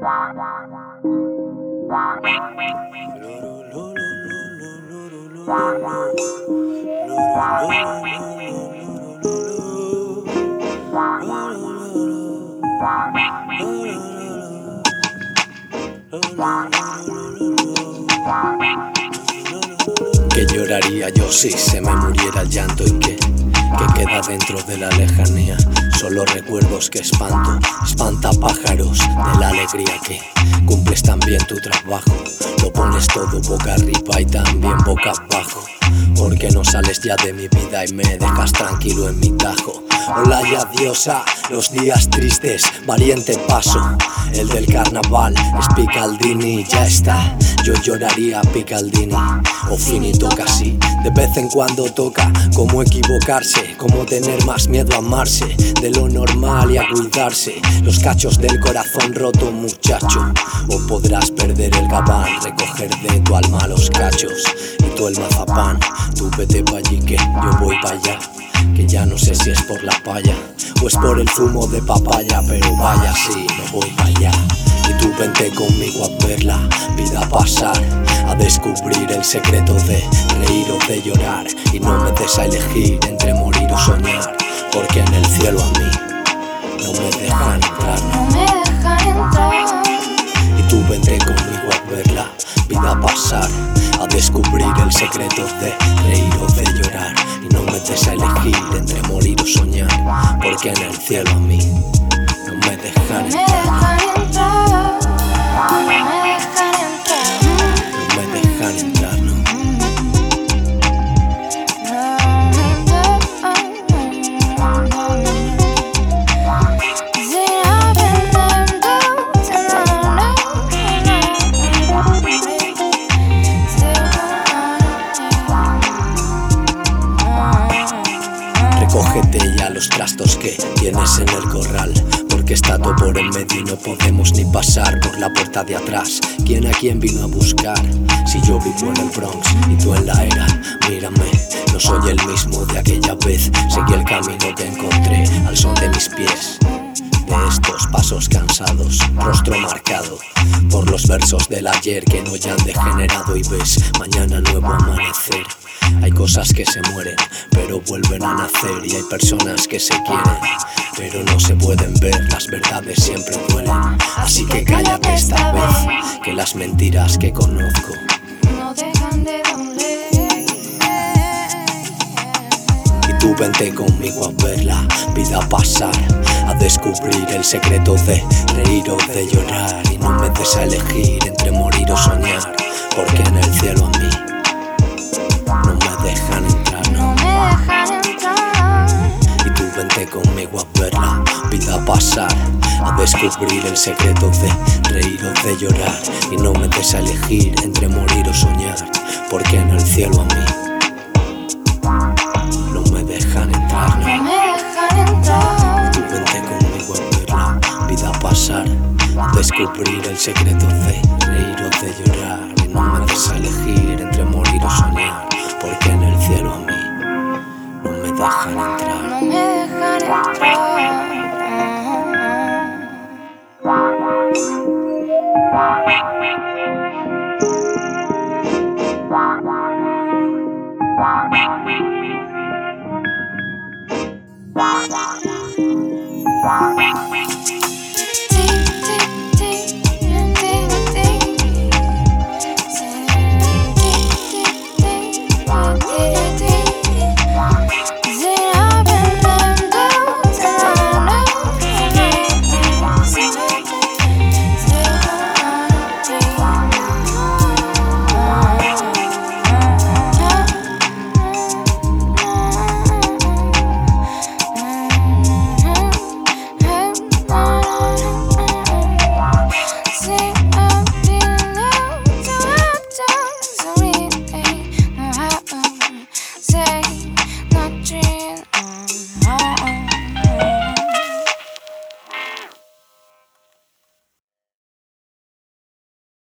Que lloraría yo si se me muriera el llanto y que queda dentro de la lejanía. Solo recuerdos que espanta pájaros de la alegría que cumples también tu trabajo. Lo pones todo boca arriba y también boca abajo. Porque no sales ya de mi vida y me dejas tranquilo en mi tajo. Hola y diosa, los días tristes, valiente paso. El del carnaval es Picaldini, ya está. Yo lloraría Picaldini, o finito casi. De vez en cuando toca cómo equivocarse, cómo tener más miedo a amarse de lo normal y a cuidarse. Los cachos del corazón roto, muchacho. O podrás perder el gabán, recoger de tu alma los cachos. Y tú el mazapán, tú vete pa' allí que yo voy pa' allá. Que ya no sé si es por la paya o es por el zumo de papaya, pero vaya sí, me voy pa' allá. Y tú vente conmigo a ver la vida pasar, a descubrir el secreto de reír o de llorar. Y no me des a elegir entre morir o soñar, porque en el cielo a mí no me dejan entrar, no me dejan entrar. Y tú vente conmigo a ver la vida pasar, a descubrir el secreto de reír o de llorar. Y no me des a elegir entre morir o soñar, porque en el cielo a mí no me dejan entrar. No me dejan entrar, no. Recógete ya los trastos que tienes en el corral, porque está todo por en medio y no podemos ni pasar por la puerta de atrás. ¿Quién a quién vino a buscar? Si yo vivo en el Bronx y tú en la era, mírame, no soy el mismo de aquella vez. Seguí el camino que encontré al son de mis pies, de estos pasos cansados, rostro marcado por los versos del ayer que no ya han degenerado. Y ves, mañana nuevo amanecer. Hay cosas que se mueren, pero vuelven a nacer. Y hay personas que se quieren, pero no se pueden ver. Las verdades siempre duelen, así que cállate esta vez, que las mentiras que conozco no dejan de doler. Y tú vente conmigo a ver la vida pasar, a descubrir el secreto de reír o de llorar. Y no me des a elegir entre morir o soñar, porque en el cielo a mí no me dejan entrar, no me dejan entrar. Y tú vente conmigo a ver la vida pasar, a descubrir el secreto de reír o de llorar. Y no me des a elegir entre morir o soñar, porque en el cielo a mí no me dejan entrar, no me dejan entrar. Y tú vente conmigo a ver la vida pasar, a descubrir el secreto de reír o de llorar. Y no me des a elegir entre morir o soñar, porque en el cielo a mí no me dejan entrar. No me dejan entrar.